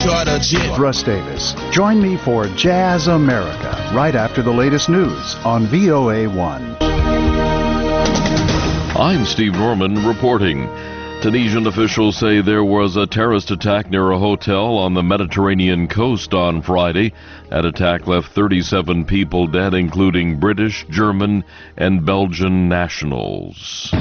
Russ Davis. Join me for Jazz America right after the latest news on VOA1. I'm Steve Norman reporting. Tunisian officials say there was a terrorist attack near a hotel on the Mediterranean coast on Friday. That attack left 37 people dead, including British, German, and Belgian nationals.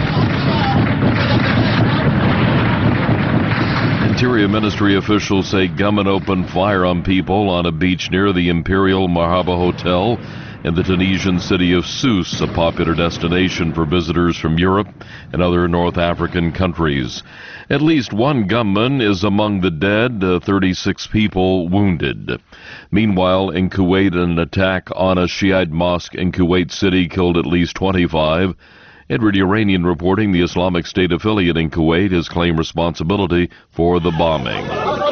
Interior Ministry officials say gunmen opened fire on people on a beach near the Imperial Marhaba Hotel in the Tunisian city of Sousse, a popular destination for visitors from Europe and other North African countries. At least one gunman is among the dead, 36 people wounded. Meanwhile, in Kuwait, an attack on a Shiite mosque in Kuwait City killed at least 25. Edward Uranian reporting the Islamic State affiliate in Kuwait has claimed responsibility for the bombing.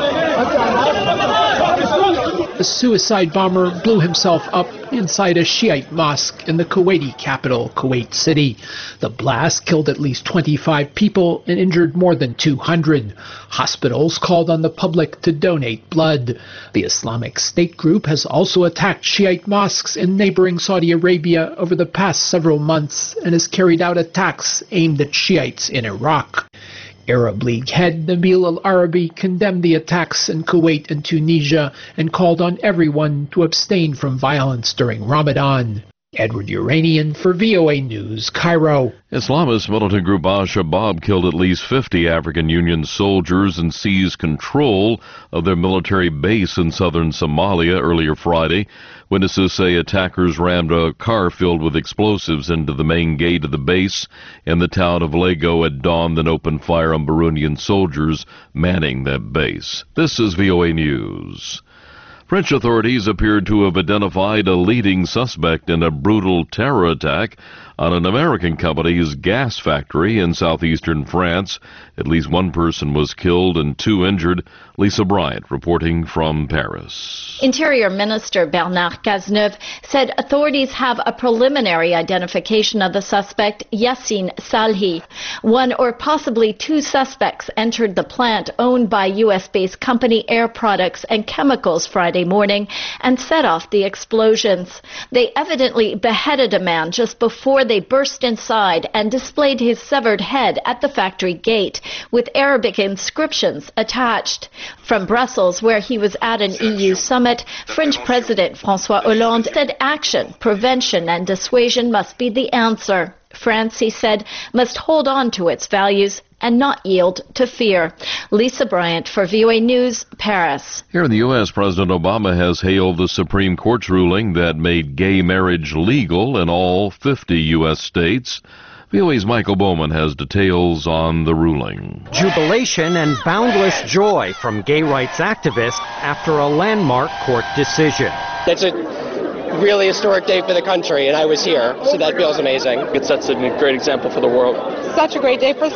The suicide bomber blew himself up inside a Shiite mosque in the Kuwaiti capital, Kuwait City. The blast killed at least 25 people and injured more than 200. Hospitals called on the public to donate blood. The Islamic State group has also attacked Shiite mosques in neighboring Saudi Arabia over the past several months and has carried out attacks aimed at Shiites in Iraq. Arab League head Nabil al-Arabi condemned the attacks in Kuwait and Tunisia and called on everyone to abstain from violence during Ramadan. Edward Uranian for VOA News, Cairo. Islamist militant group al-Shabaab killed at least 50 African Union soldiers and seized control of their military base in southern Somalia earlier Friday. Witnesses say attackers rammed a car filled with explosives into the main gate of the base in the town of Lego at dawn, then opened fire on Burundian soldiers manning that base. This is VOA News. French authorities appeared to have identified a leading suspect in a brutal terror attack on an American company's gas factory in southeastern France. At least one person was killed and 2 injured. Lisa Bryant reporting from Paris. Interior Minister Bernard Cazeneuve said authorities have a preliminary identification of the suspect, Yassine Salhi. 1 or possibly 2 suspects entered the plant owned by U.S.-based company Air Products and Chemicals Friday morning and set off the explosions. They evidently beheaded a man just before they burst inside and displayed his severed head at the factory gate with Arabic inscriptions attached. From Brussels, where he was at an EU summit, French President François Hollande said action, prevention and dissuasion must be the answer. France, he said, must hold on to its values and not yield to fear. Lisa Bryant for VOA News, Paris. Here in the U.S., President Obama has hailed the Supreme Court's ruling that made gay marriage legal in all 50 U.S. states. VOA's Michael Bowman has details on the ruling. Jubilation and boundless joy from gay rights activists after a landmark court decision. It's a really historic day for the country, and I was here, so that feels amazing. It sets a great example for the world. Such a great day for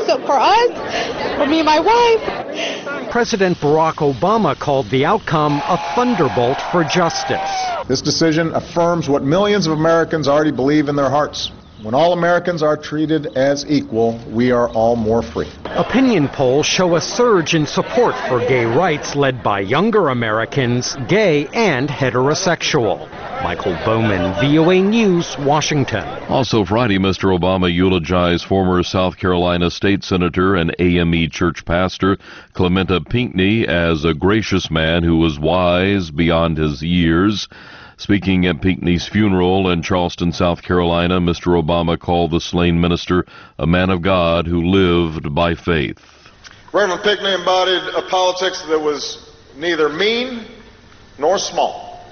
us, for me and my wife. President Barack Obama called the outcome a thunderbolt for justice. This decision affirms what millions of Americans already believe in their hearts. When all Americans are treated as equal, we are all more free. Opinion polls show a surge in support for gay rights led by younger Americans, gay and heterosexual. Michael Bowman, VOA News, Washington. Also Friday, Mr. Obama eulogized former South Carolina State Senator and AME church pastor Clementa Pinckney as a gracious man who was wise beyond his years. Speaking at Pinckney's funeral in Charleston, South Carolina, Mr. Obama called the slain minister a man of God who lived by faith. Reverend Pinckney embodied a politics that was neither mean nor small.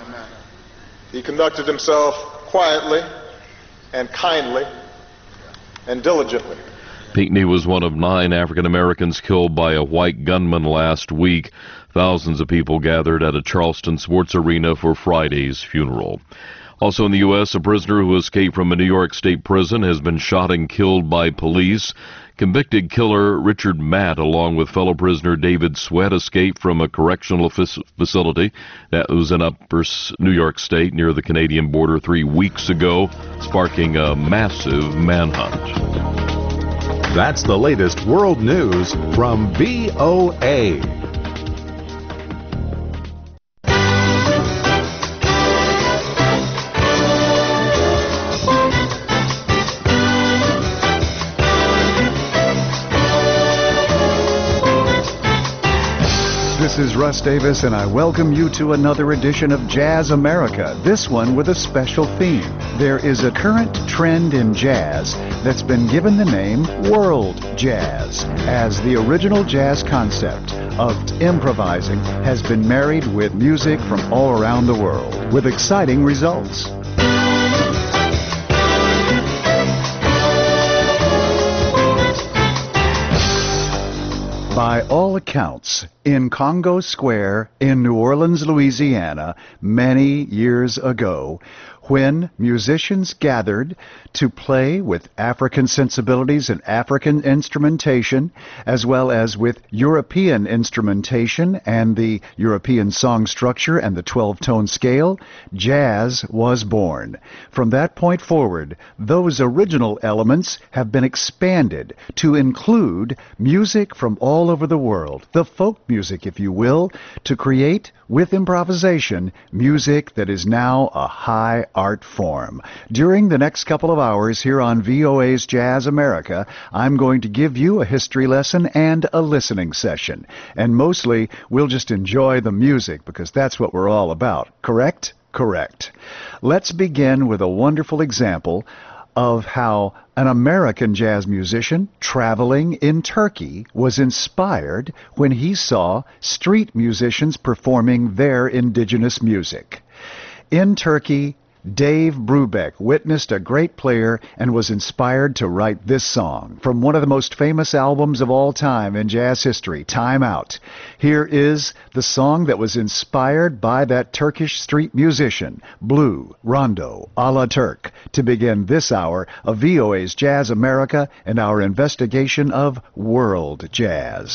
He conducted himself quietly and kindly and diligently. Pinckney was one of 9 African Americans killed by a white gunman last week. Thousands of people gathered at a Charleston sports arena for Friday's funeral. Also in the U.S., a prisoner who escaped from a New York State prison has been shot and killed by police. Convicted killer Richard Matt, along with fellow prisoner David Sweat, escaped from a correctional facility that was in Upper New York State near the Canadian border 3 weeks ago, sparking a massive manhunt. That's the latest world news from VOA. is Russ Davis, and I welcome you to another edition of Jazz America, this one with a special theme. There is a current trend in jazz that's been given the name World Jazz, as the original jazz concept of improvising has been married with music from all around the world, with exciting results. By all accounts, in Congo Square in New Orleans, Louisiana, many years ago, when musicians gathered to play with African sensibilities and African instrumentation, as well as with European instrumentation and the European song structure and the 12-tone scale, jazz was born. From that point forward, those original elements have been expanded to include music from all over the world, the folk music, if you will, to create, with improvisation, music that is now a high art form. During the next couple of hours here on VOA's Jazz America, I'm going to give you a history lesson and a listening session. And mostly, we'll just enjoy the music because that's what we're all about. Correct? Correct. Let's begin with a wonderful example of how an American jazz musician traveling in Turkey was inspired when he saw street musicians performing their indigenous music. In Turkey, Dave Brubeck witnessed a great player and was inspired to write this song from one of the most famous albums of all time in jazz history, Time Out. Here is the song that was inspired by that Turkish street musician, Blue Rondo Ala Turk, to begin this hour of VOA's Jazz America and our investigation of world jazz.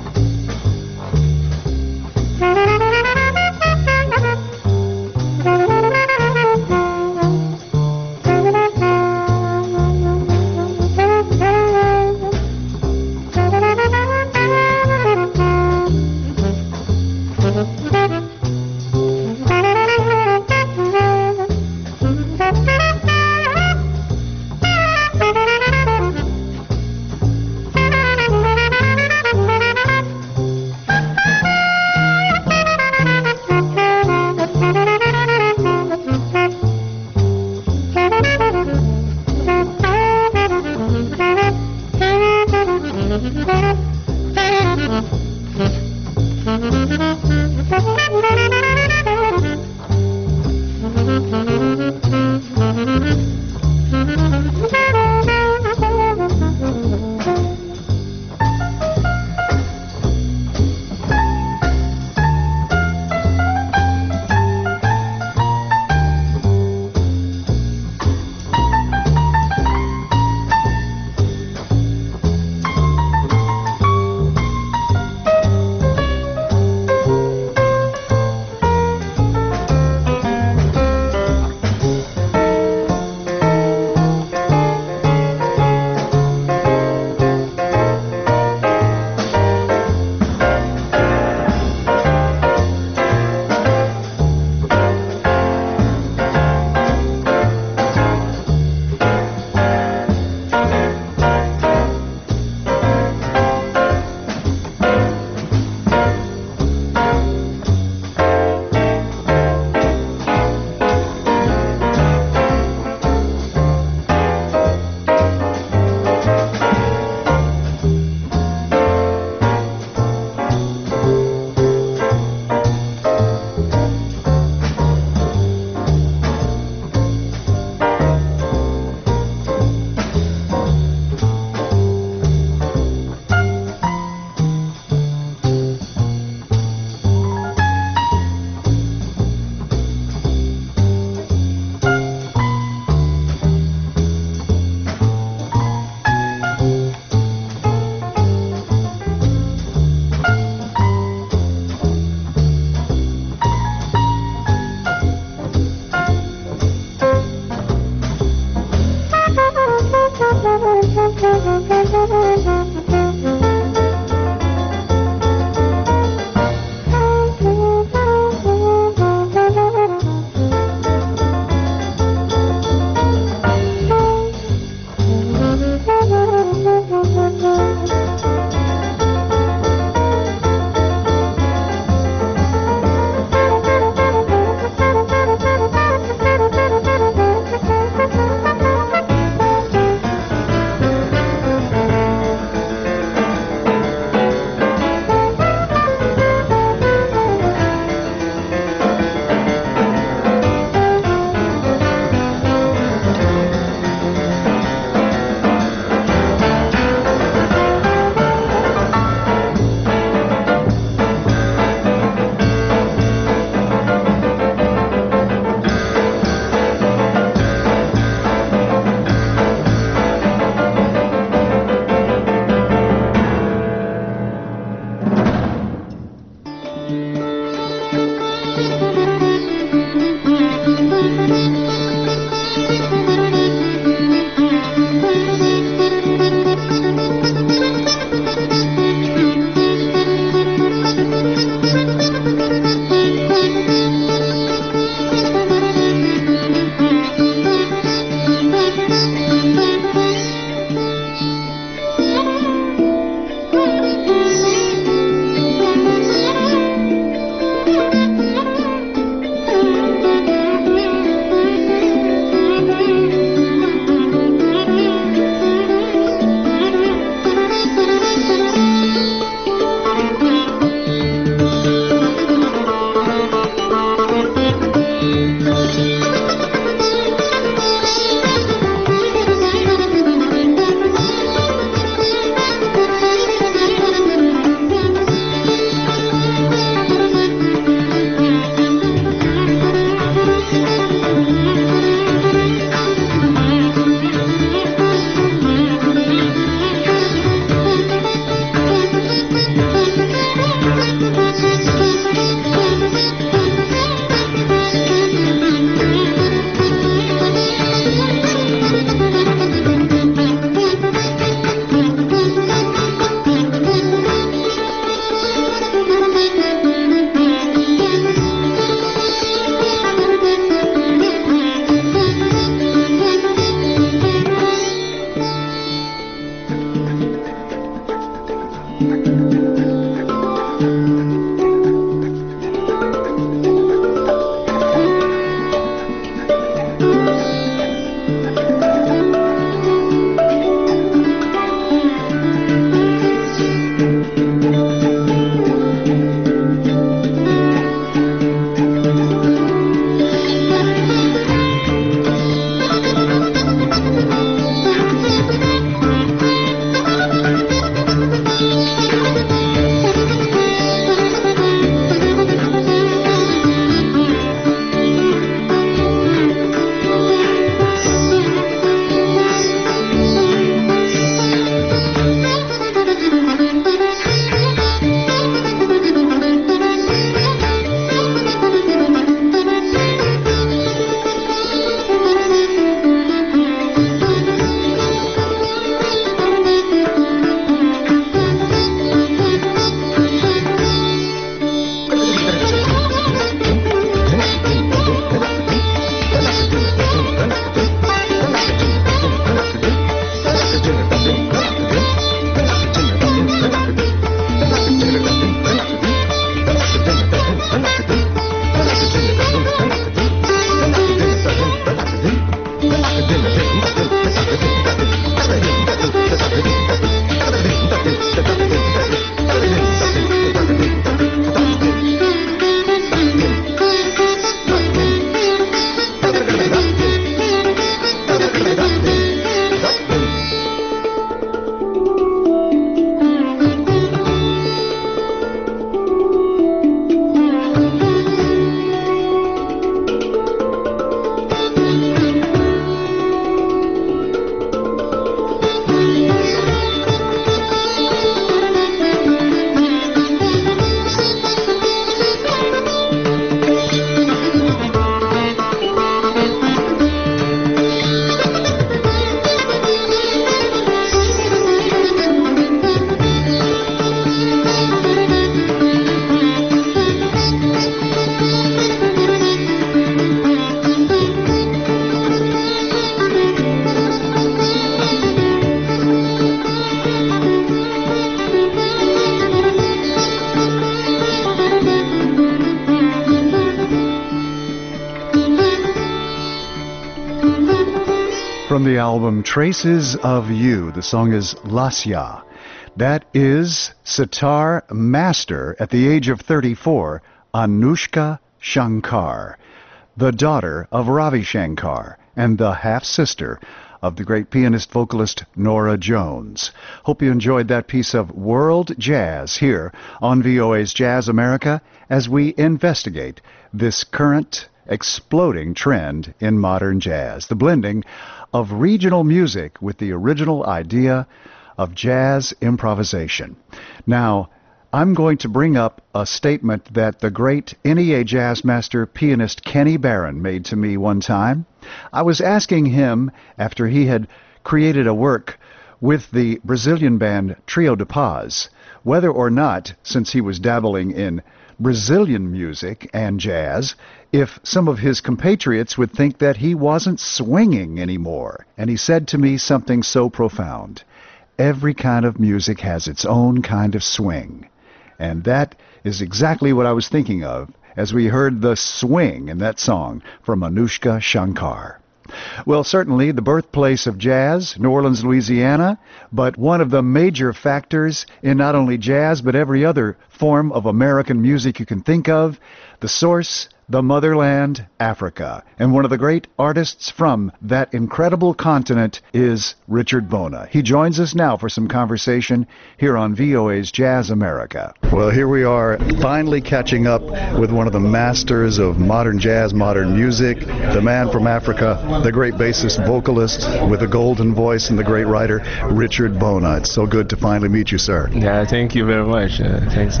From the album Traces of You, the song is Lasya. That is sitar master at the age of 34, Anushka Shankar, the daughter of Ravi Shankar and the half-sister of the great pianist-vocalist Norah Jones. Hope you enjoyed that piece of world jazz here on VOA's Jazz America as we investigate this current exploding trend in modern jazz, the blending of regional music with the original idea of jazz improvisation. Now, I'm going to bring up a statement that the great NEA jazz master pianist Kenny Barron made to me one time. I was asking him, after he had created a work with the Brazilian band Trio de Paz, whether or not, since he was dabbling in Brazilian music and jazz, if some of his compatriots would think that he wasn't swinging anymore. And he said to me something so profound: every kind of music has its own kind of swing. And that is exactly what I was thinking of as we heard the swing in that song from Anushka Shankar. Well, certainly the birthplace of jazz, New Orleans, Louisiana, but one of the major factors in not only jazz but every other form of American music you can think of, the source, the motherland, Africa. And one of the great artists from that incredible continent is Richard Bona. He joins us now for some conversation here on VOA's Jazz America. Well, here we are, finally catching up with one of the masters of modern jazz, modern music, the man from Africa, the great bassist, vocalist with a golden voice, and the great writer, Richard Bona. It's so good to finally meet you, sir. Yeah, thank you very much. Thanks.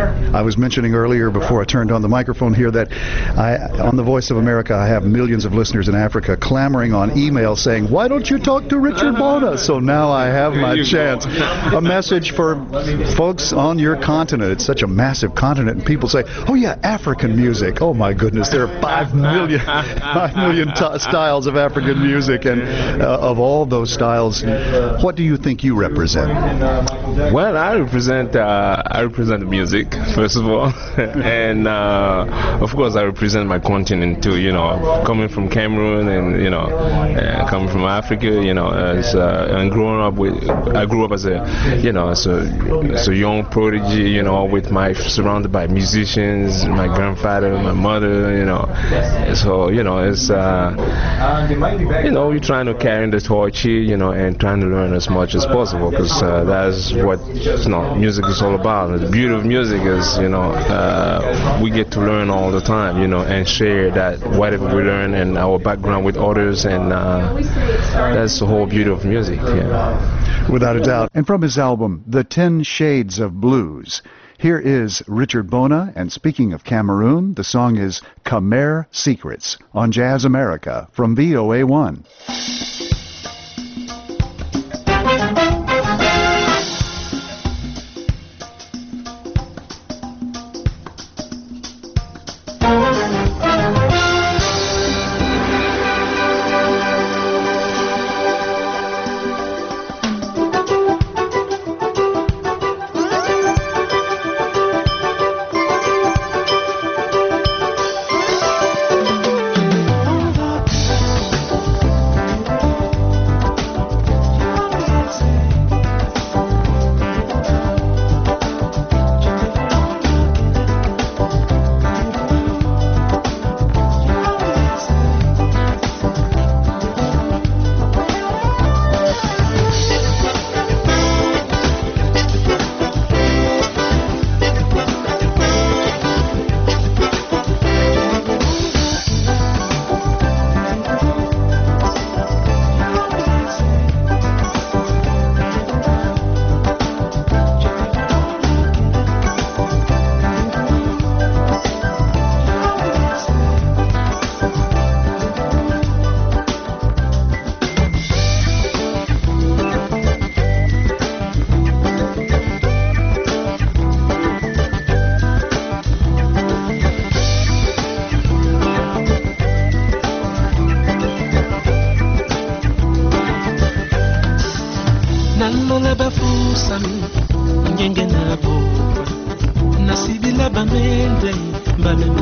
I was mentioning earlier before I turned on the microphone here that on the Voice of America, I have millions of listeners in Africa clamoring on email saying, why don't you talk to Richard Bona? So now I have my chance. A message for folks on your continent. It's such a massive continent, and people say, oh yeah, African music. Oh my goodness, there are 5 million styles of African music, and of all those styles, what do you think you represent? Well, I represent the music, first of all, and of course I represent my continent too. You know, coming from Cameroon and coming from Africa. You know, and growing up I grew up as a young prodigy. You know, with surrounded by musicians, my grandfather, my mother. You know, so it's we're trying to carry the torch here. You know, and trying to learn as much as possible, because that's what music is all about. The beauty of music is we get to learn all the time. And share that whatever we learn and our background with others, and that's the whole beauty of music. Yeah. Without a doubt. And from his album, The 10 Shades of Blues, here is Richard Bona, and speaking of Cameroon, the song is Khmer Secrets on Jazz America from VOA1.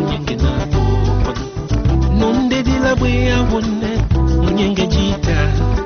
Nonde di la bwe a wonne, munyenge jita.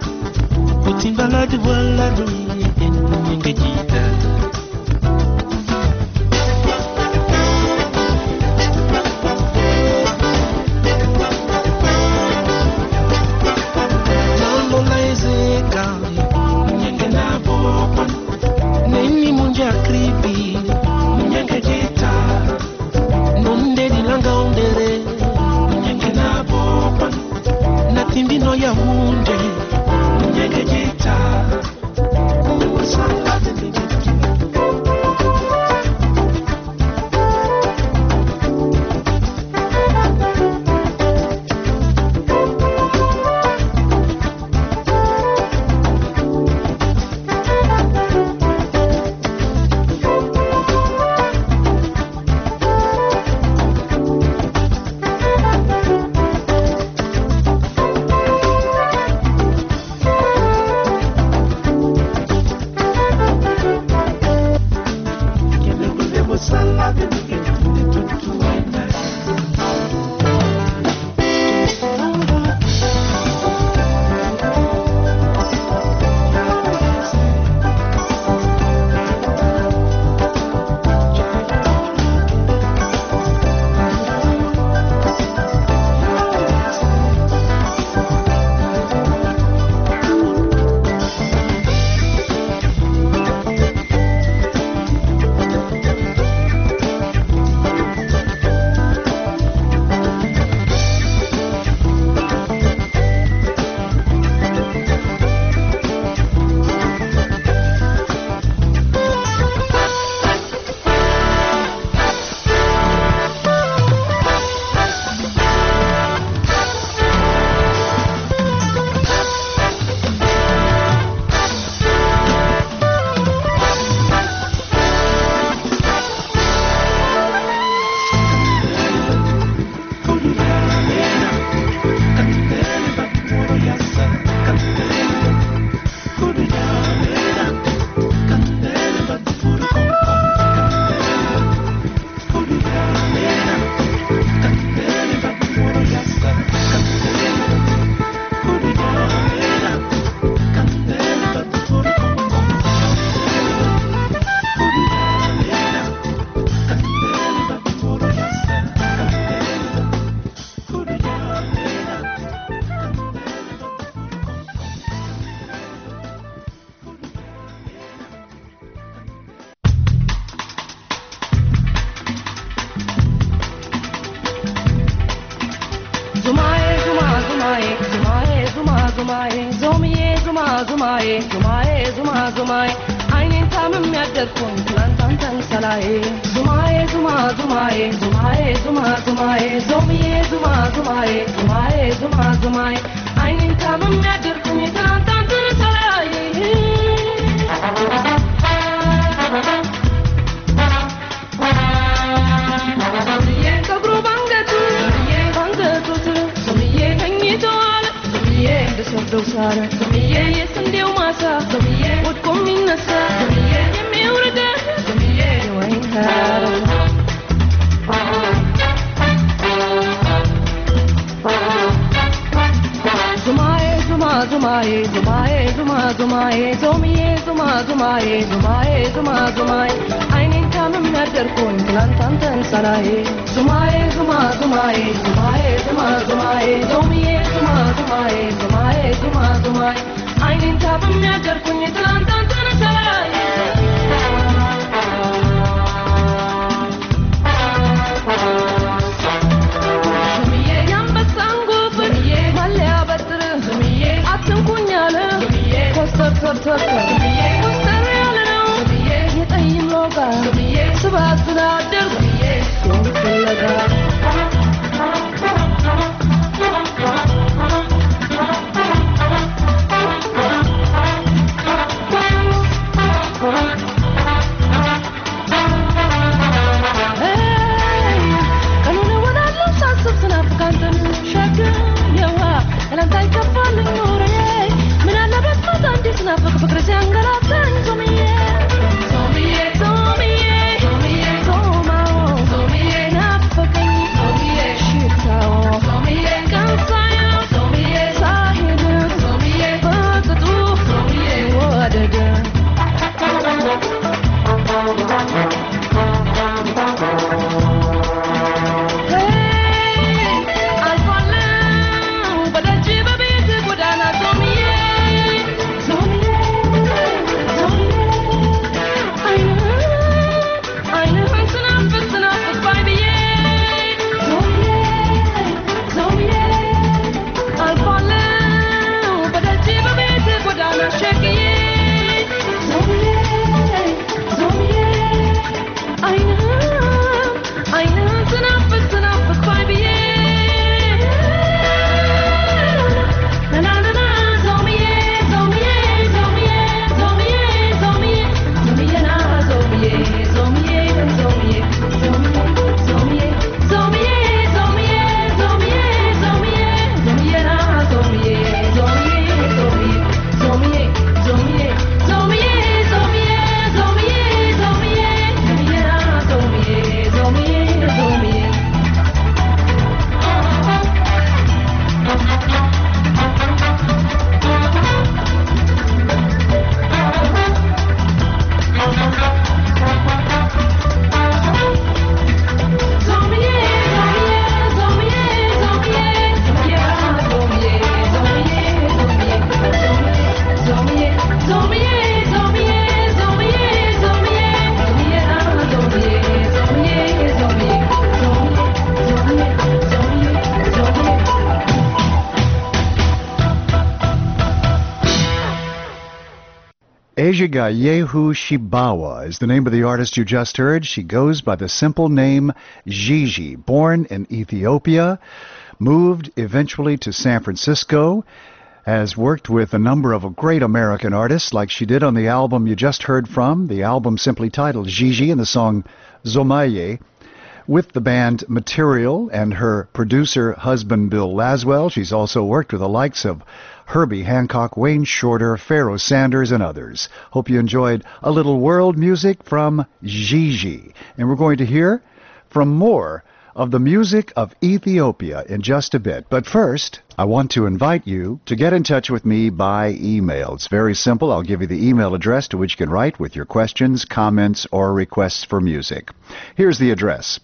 Ejigayehu Shibawa is the name of the artist you just heard. She goes by the simple name Gigi. Born in Ethiopia, moved eventually to San Francisco, has worked with a number of great American artists like she did on the album you just heard from, the album simply titled Gigi, and the song Zomaye, with the band Material and her producer husband Bill Laswell. She's also worked with the likes of Herbie Hancock, Wayne Shorter, Pharoah Sanders, and others. Hope you enjoyed a little world music from Gigi. And we're going to hear from more of the music of Ethiopia in just a bit. But first, I want to invite you to get in touch with me by email. It's very simple. I'll give you the email address to which you can write with your questions, comments, or requests for music. Here's the address: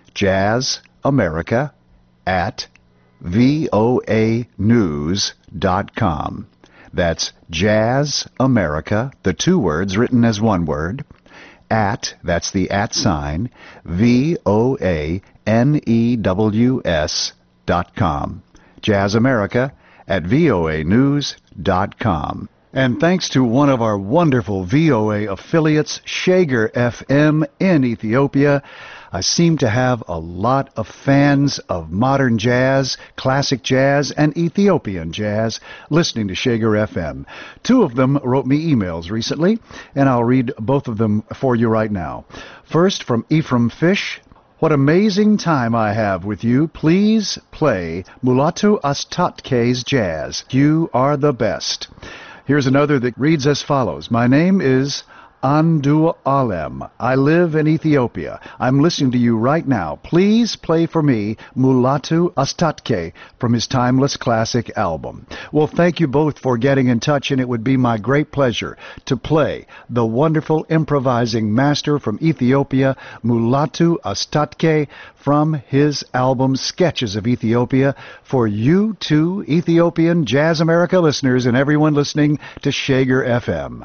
jazzamerica@voanews.com. That's jazzamerica, the two words written as one word, that's the @ VOANEWS.com. jazzamerica@voanews.com. And thanks to one of our wonderful VOA affiliates, Shager FM in Ethiopia, I seem to have a lot of fans of modern jazz, classic jazz, and Ethiopian jazz listening to Shager FM. Two of them wrote me emails recently, and I'll read both of them for you right now. First, from Ephraim Fish. What amazing time I have with you. Please play Mulatu Astatke's jazz. You are the best. Here's another that reads as follows. My name is Andu Alem. I live in Ethiopia. I'm listening to you right now. Please play for me Mulatu Astatke from his Timeless Classic album. Well, thank you both for getting in touch, and it would be my great pleasure to play the wonderful improvising master from Ethiopia, Mulatu Astatke, from his album Sketches of Ethiopia, for you two Ethiopian Jazz America listeners and everyone listening to Shager FM.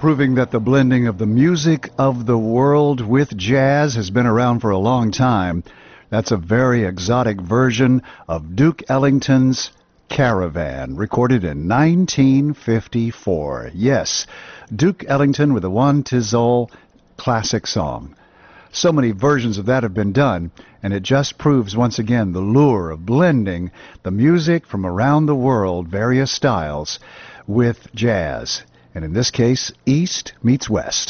proving that the blending of the music of the world with jazz has been around for a long time. That's a very exotic version of Duke Ellington's Caravan, recorded in 1954. Yes, Duke Ellington with the One 'Tis All classic song. So many versions of that have been done, and it just proves once again the lure of blending the music from around the world, various styles, with jazz. And in this case, East meets West.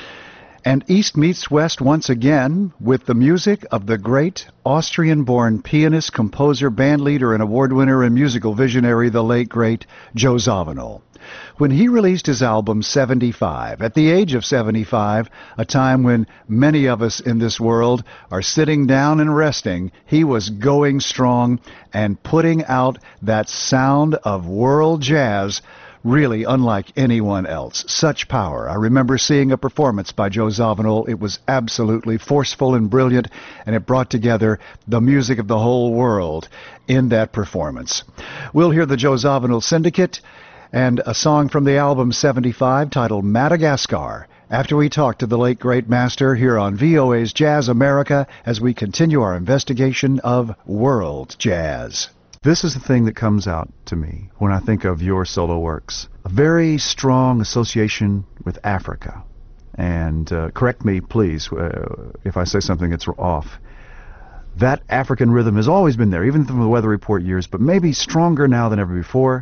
And East meets West once again with the music of the great Austrian-born pianist, composer, bandleader, and award winner and musical visionary, the late, great Joe Zawinul. When he released his album 75, at the age of 75, a time when many of us in this world are sitting down and resting, he was going strong and putting out that sound of world jazz really unlike anyone else. Such power. I remember seeing a performance by Joe Zawinul. It was absolutely forceful and brilliant, and it brought together the music of the whole world in that performance. We'll hear the Joe Zawinul Syndicate and a song from the album 75 titled Madagascar after we talk to the late great master here on VOA's Jazz America as we continue our investigation of world jazz. This is the thing that comes out to me when I think of your solo works. A very strong association with Africa. And correct me, please, if I say something that's off. That African rhythm has always been there, even from the Weather Report years, but maybe stronger now than ever before.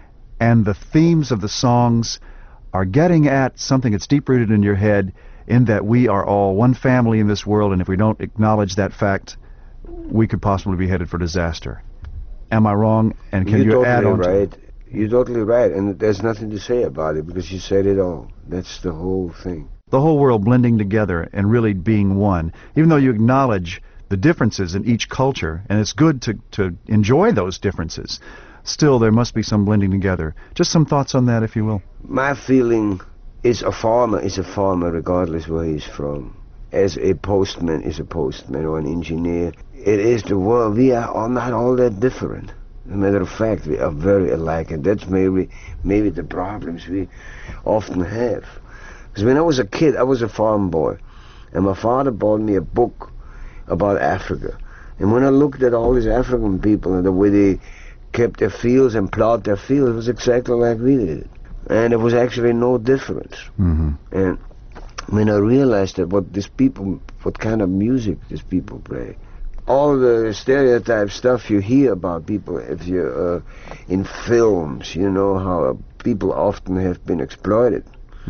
And the themes of the songs are getting at something that's deep-rooted in your head, in that we are all one family in this world, and if we don't acknowledge that fact, we could possibly be headed for disaster. Am I wrong? And can you add on to it? You're totally right, and there's nothing to say about it because you said it all. That's the whole thing. The whole world blending together and really being one, even though you acknowledge the differences in each culture, and it's good to enjoy those differences. Still, there must be some blending together. Just some thoughts on that, if you will. My feeling is a farmer regardless where he's from. As a postman is a postman, or an engineer. It is the world. We are not all that different. As a matter of fact, we are very alike, and that's maybe the problems we often have. Because when I was a kid, I was a farm boy, and my father bought me a book about Africa. And when I looked at all these African people and the way they kept their fields and plowed their fields, it was exactly like we did. And there was actually no difference. Mm-hmm. And when I realized that what kind of music these people play, all the stereotype stuff you hear about people, if you're in films, you know how people often have been exploited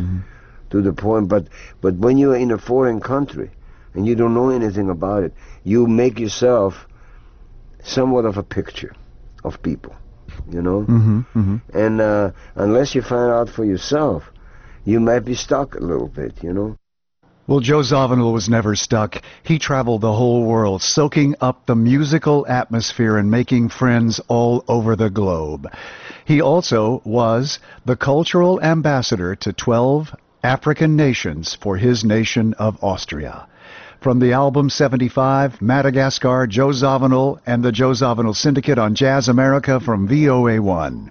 to the point. But when you're in a foreign country and you don't know anything about it, you make yourself somewhat of a picture of people, you know. And unless you find out for yourself, you might be stuck a little bit, you know. Well, Joe Zawinul was never stuck. He traveled the whole world, soaking up the musical atmosphere and making friends all over the globe. He also was the cultural ambassador to 12 African nations for his nation of Austria. From the album 75, Madagascar, Joe Zawinul and the Joe Zawinul Syndicate on Jazz America from VOA1.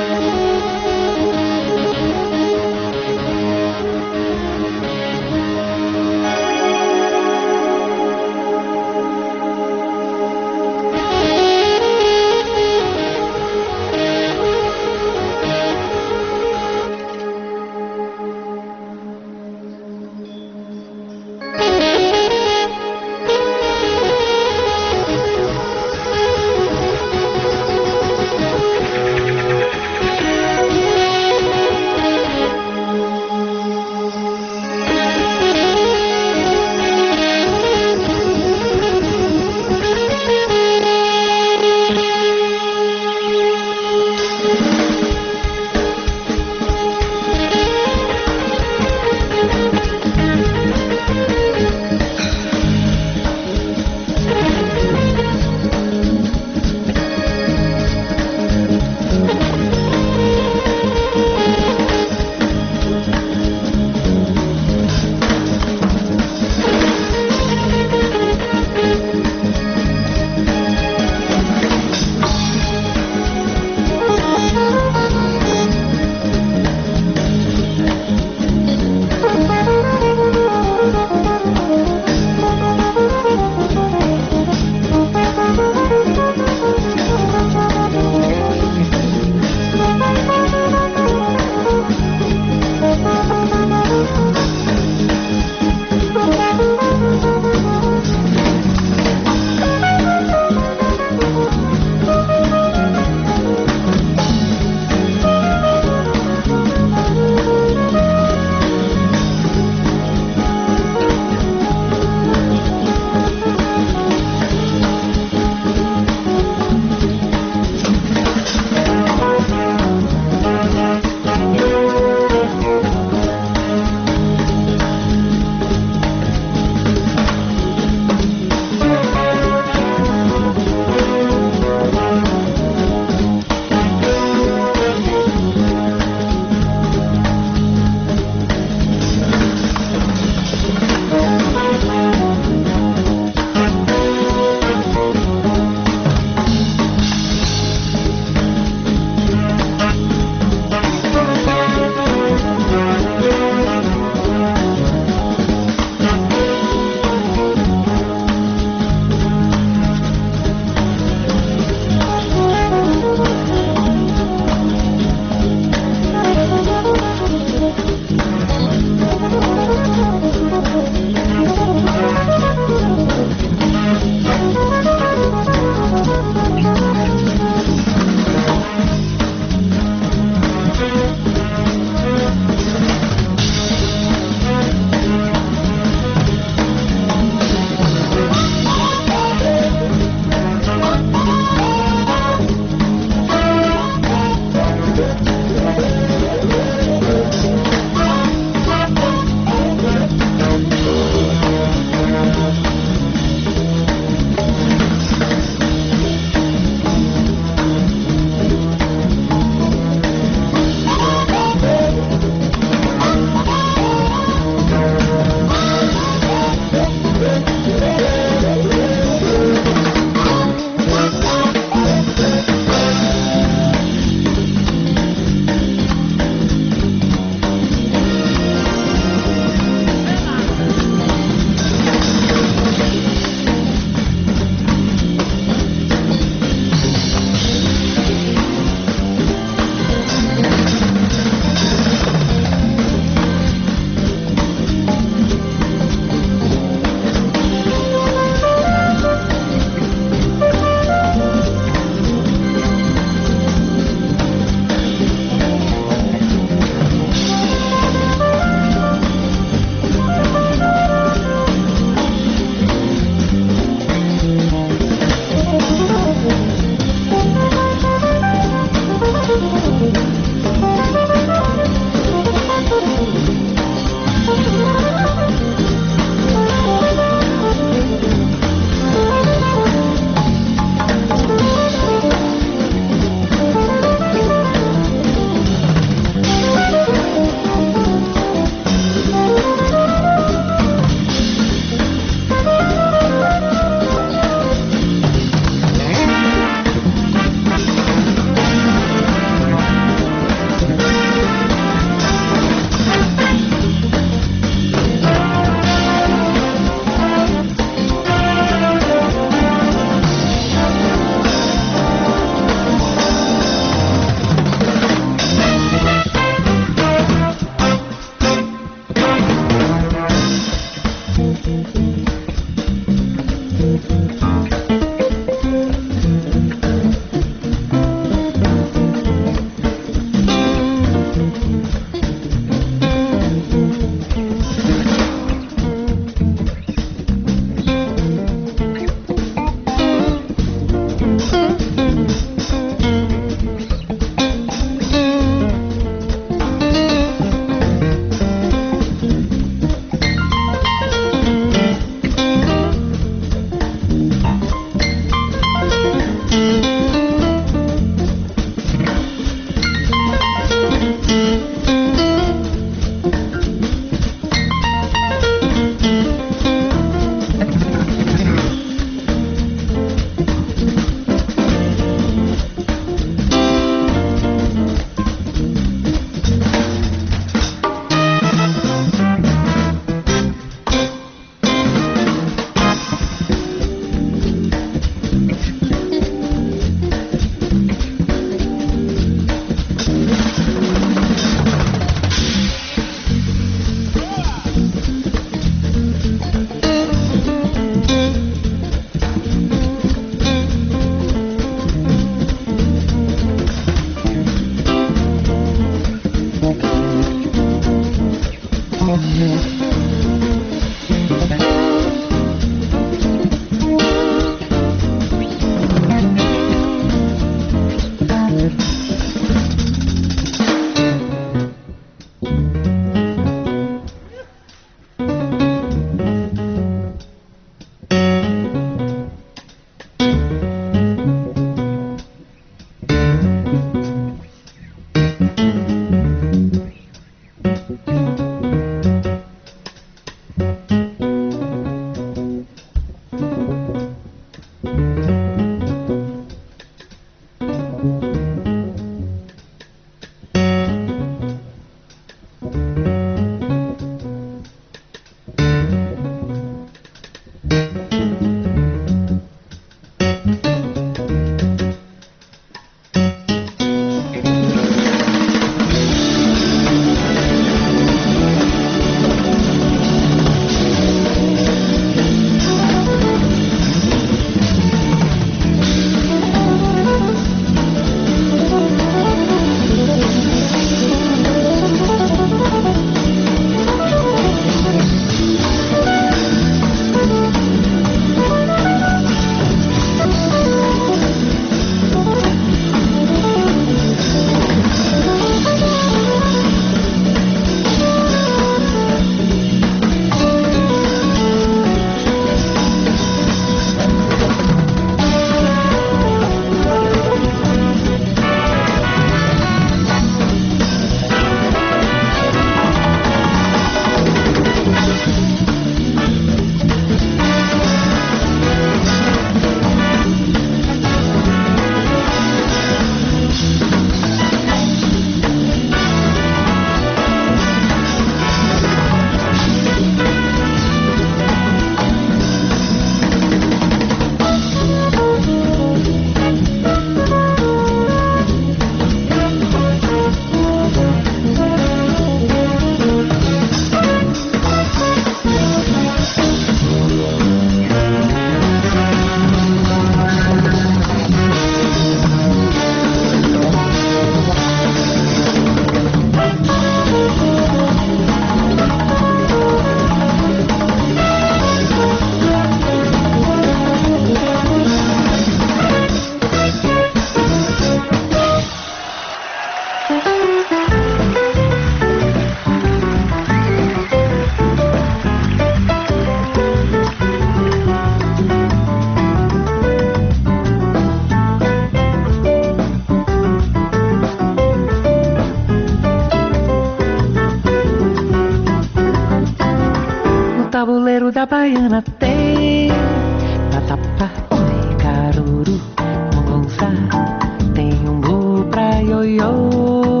da baiana tem vatapá, oi, caruru, mongonzá, tem umbu pra ioiô.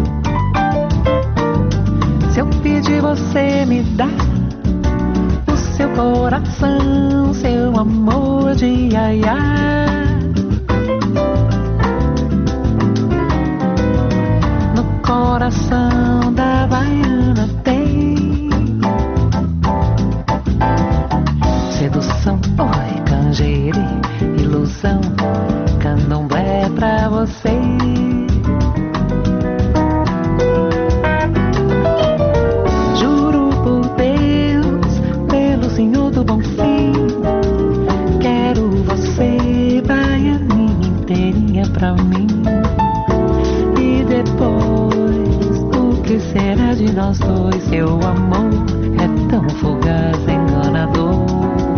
Se eu pedir, você me dá o seu coração, seu amor de iaiá. No coração da baiana tem sedução, oi, canjere, ilusão, candomblé pra você. Juro por Deus, pelo Senhor do Bom Fim, quero você, baianinha inteirinha pra mim. E depois, o que será de nós dois? Seu amor é tão fugaz, enganador.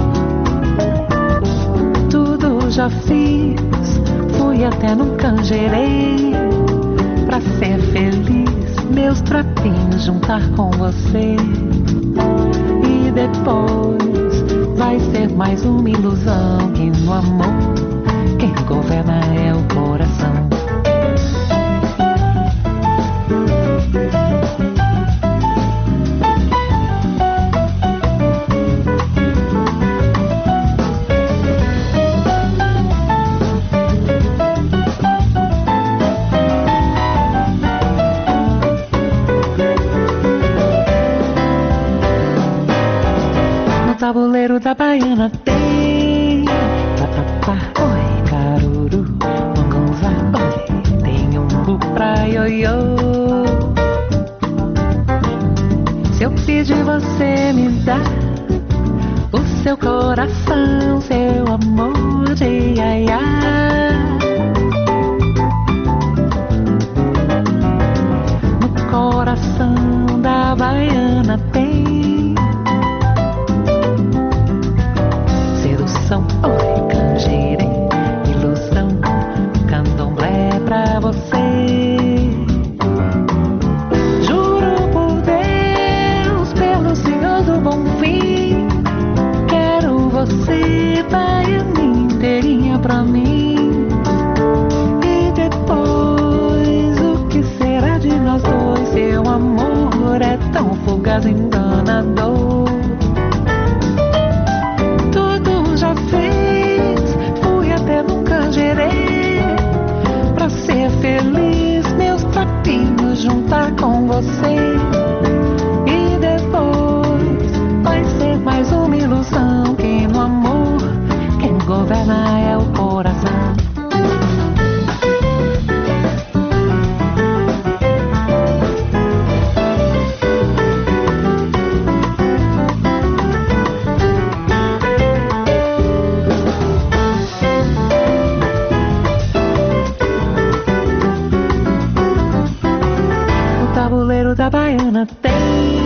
Tudo já fiz, fui até no canjerei, pra ser feliz, meus trapinhos juntar com você. E depois, vai ser mais uma ilusão, que no amor, quem governa é o coração. Tabuleiro da baiana tem vatapá, oi, caruru, mongonzá, oi, tem umbu pra ioiô. Se eu pedir, você me dá o seu coração, seu amor de iaiá. No coração da baiana tem oi, canjere, ilusão, candomblé pra você. Juro por Deus, pelo Senhor do Bom Fim, quero você, baianinha inteirinha pra mim. E depois, o que será de nós dois? Seu amor é tão fugaz, enganador. Pra ser feliz, meus trapinhos juntar com você. E depois vai ser mais uma ilusão, que no amor quem governa é o coração. Da baiana tem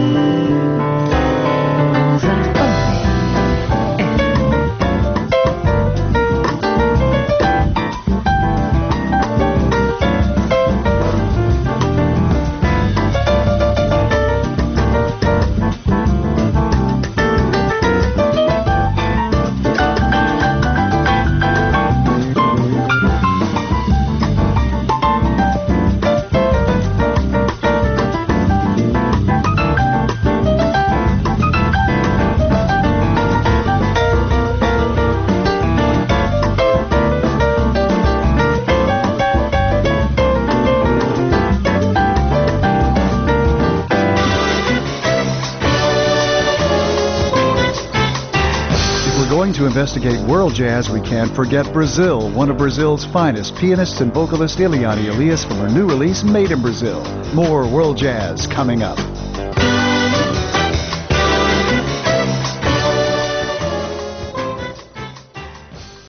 to investigate world jazz, we can't forget Brazil. One of Brazil's finest, pianist and vocalist Eliane Elias, from her new release, Made in Brazil. More world jazz coming up.